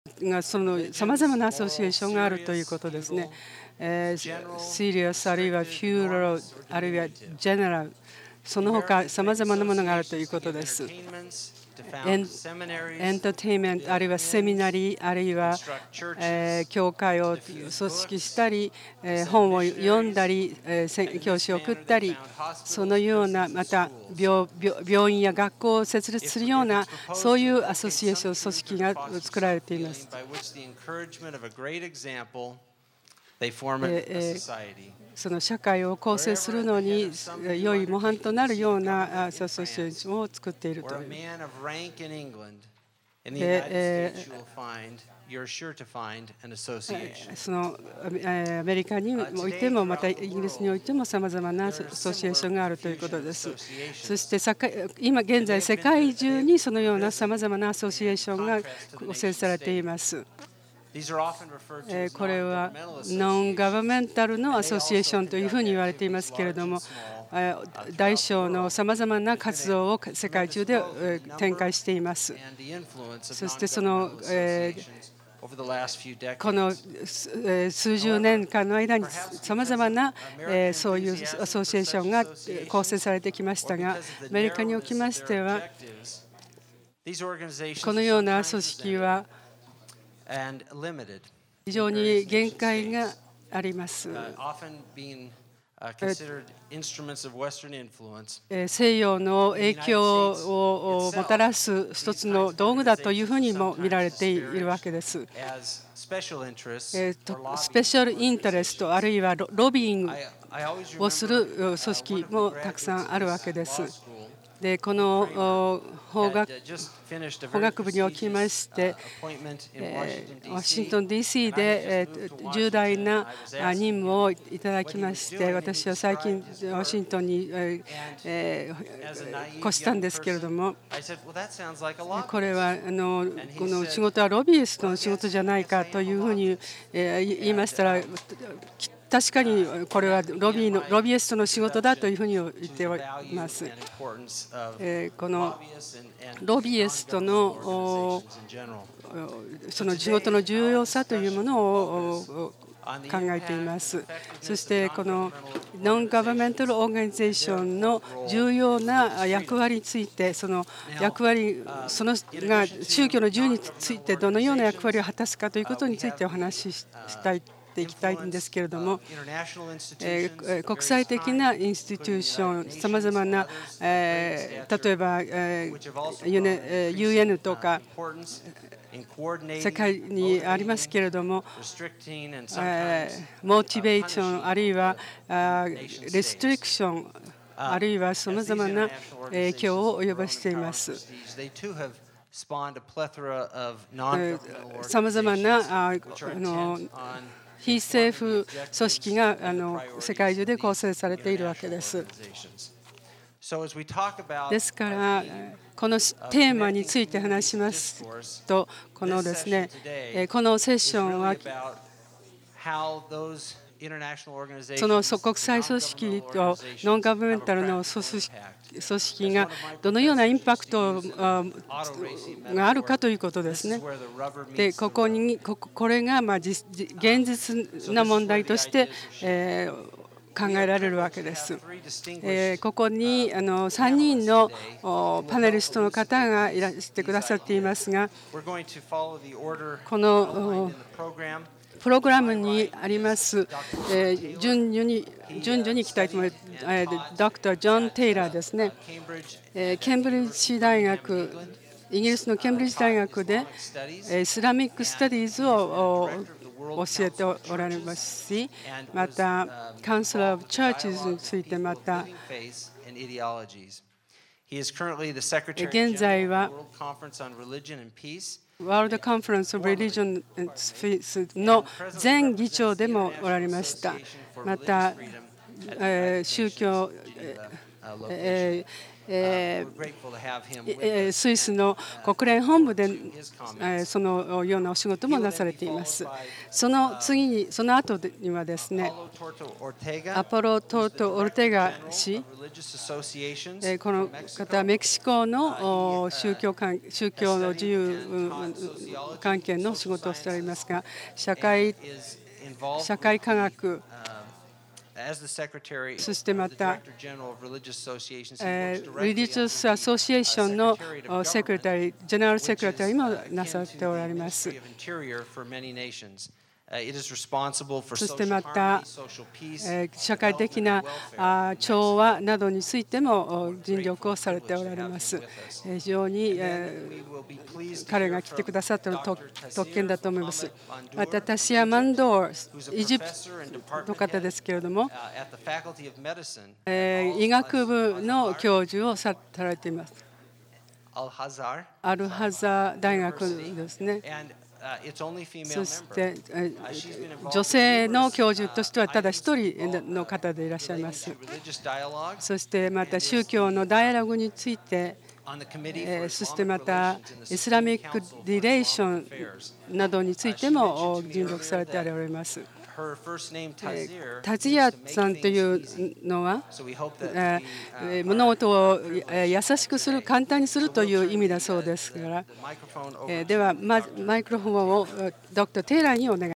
がそのさまざまなアソシエーションがあるということですね。シリアスあるいはフューロあるいはジェネラルその他さまざまなものがあるということです。エンターテインメントあるいはセミナリーあるいは教会を組織したり本を読んだり教師を送ったりそのようなまた病院や学校を設立するようなそういうアソシエーション組織が作られています。その社会を構成するのに良い模範となるようなアソシエーションを作っているという。そのアメリカにおいてもまたイギリスにおいてもさまざまなアソシエーションがあるということです。そして今現在世界中にそのようなさまざまなアソシエーションが構成されています。これはノンガバメンタルのアソシエーションというふうに言われていますけれども大小のさまざまな活動を世界中で展開しています。そしてそのこの数十年間の間にさまざまなそういうアソシエーションが構成されてきましたがアメリカにおきましてはこのような組織は非常に限界があります。西洋の影響をもたらす一つの道具だというふうにも見られているわけです。スペシャルインタレストあるいはロビーングをする組織もたくさんあるわけです。でこの法学部におきましてワシントン DC で重大な任務をいただきまして私は最近ワシントンに越したんですけれどもこれはこの仕事はロビーストの仕事じゃないかというふうに言いましたら確かにこれはロビイストの仕事だというふうに言っております。このロビイストのその仕事の重要さというものを考えています。そしてこのノンガバメンタルオーガニゼーションの重要な役割についてその役割そのが宗教の自由についてどのような役割を果たすかということについてお話ししたいいきたいんですけれども国際的なインスティテューションさまざまな例えば UN とか世界にありますけれどもモチベーションあるいはレストリクションあるいはさまざまな影響を及ぼしています。さまざまな非政府組織が世界中で構成されているわけです。ですからこのテーマについて話しますとこのですねこのセッションはその国際組織とノンガバメンタルの組織がどのようなインパクトがあるかということですね。でこれが現実な問題として考えられるわけです。ここに3人のパネリストの方がいらしてくださっていますがこのプログラムにあります順序にいきたいと思います。Dr. ジョン・テイラーですね。ケンブリッジ大学イギリスのケンブリッジ大学でイスラミック・スタディーズを教えておられますしまたカウンセラー・オブ・チャーチズについてまた現在はワールドカンファレンス・オブ・リリジョン・ピースの前議長でもおられました。また宗教スイスの国連本部でそのようなお仕事もなされています。その後にはですね、アポロ・トート・オルテガ氏、この方はメキシコの宗教の自由関係の仕事をしておりますが、社会科学、そしてまた、Religious Association のジェネラルセクレタリーもなさっておられます。そしてまた、社会的な調和などについても尽力をされておられます。非常に彼が来てくださったのは特権だと思います。また、タシア・マンドー、エジプトの方ですけれども、医学部の教授をされています。アルハザー大学ですね。そして女性の教授としてはただ一人の方でいらっしゃいます。そしてまた宗教のダイアログについて、そしてまたイスラミック・リレーションなどについても尽力されておられます。タジヤさんというのは物事を優しくする、簡単にするという意味だそうですから、ではマイクロフォンをドクター・テイラーにお願いします。